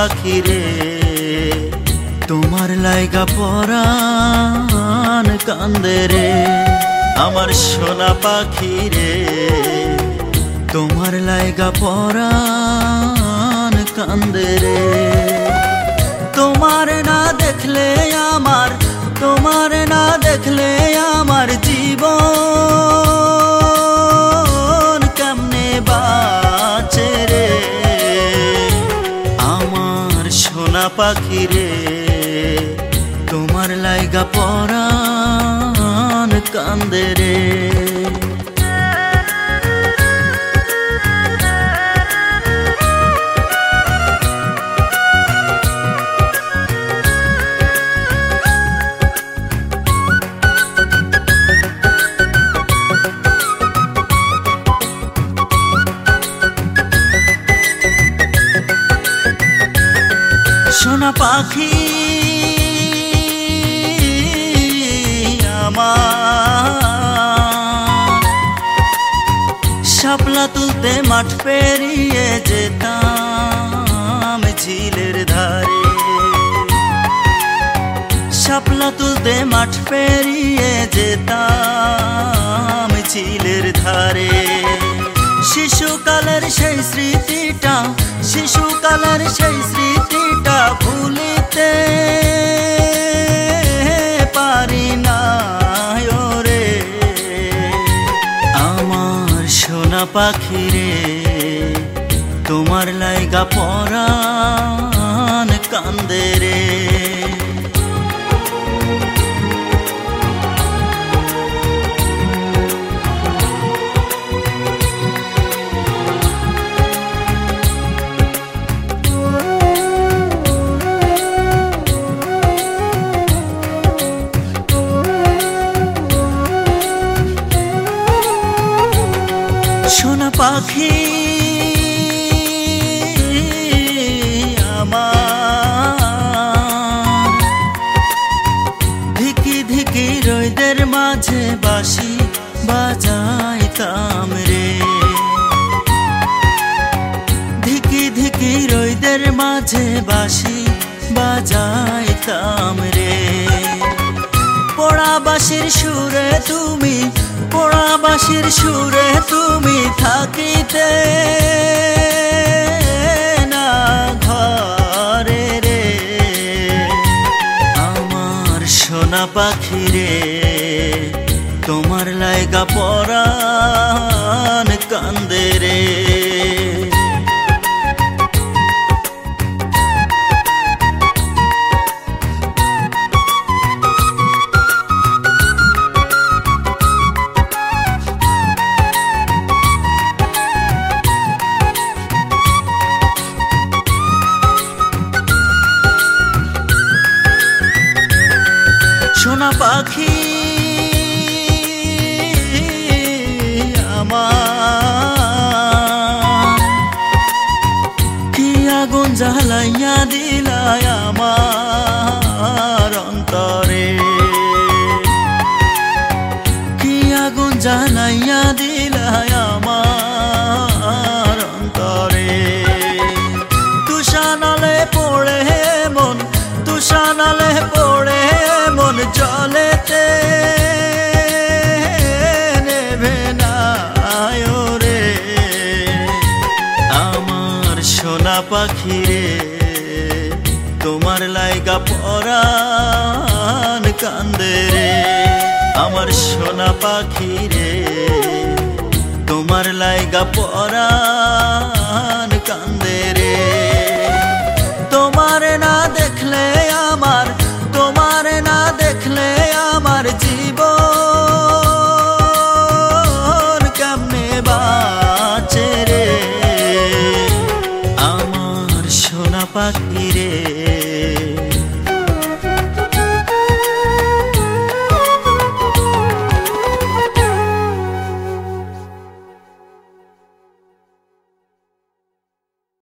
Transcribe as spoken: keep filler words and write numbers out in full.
পাখি রে তোমার লাইগা পরাণ কান্দে রে আমার সোনা পাখি রে তোমার লাইগা পরাণ কান্দে রে তোমার না দেখলে আমার তোমার না দেখলে আমার জীবন কেমনে বাঁচে রে আমার সোনা পাখি রে তোমার লাইগা পরাণ কান্দে রে সোনা পাখি আমার শাপলা তুলতে মাঠ পেরিয়ে যেতাম ঝিলের ধারে শাপলা তুলতে মাঠ পেরিয়ে যেতাম ঝিলের ধারে শিশুকালের সেই স্মৃতিটা শিশুকালের সেই স্মৃতিটা ভুলিতে পারি না রে আমার সোনা পাখি রে তোমার লাইগা পরাণ কান্দে রে সোনা পাখি আমার ধিকি ধিকি রোদের মাঝে বাঁশি বাজাইতাম রে ধিকি ধিকি রোদের মাঝে বাঁশি বাজাইতাম রে পোড়া বাঁশির সুরে তুমি পোড়া বাঁশির সুরে তুমি থাকিতে না ঘরে রে আমার সোনা পাখি রে তোমার লাইগা পরাণ কান্দে রে সোনা পাখি আমার কি আগুন জ্বালাইয়া দিলায় আমার অন্তরে কি আগুন জ্বালাইয়া দিলায় আমার অন্তরে তুষানালে পড়ে মন তুষানালে পড়ে মন জলেতে নেভে না রে আমার সোনা পাখি রে তোমার লাইগা পরাণ কান্দে রে আমার সোনা পাখি রে তোমার লাইগা পরাণ কান্দে রে তোমার না দেখলে আমার তোমার না দেখলে আমার জীবন কেমনে বাঁচে রে আমার সোনা পাখি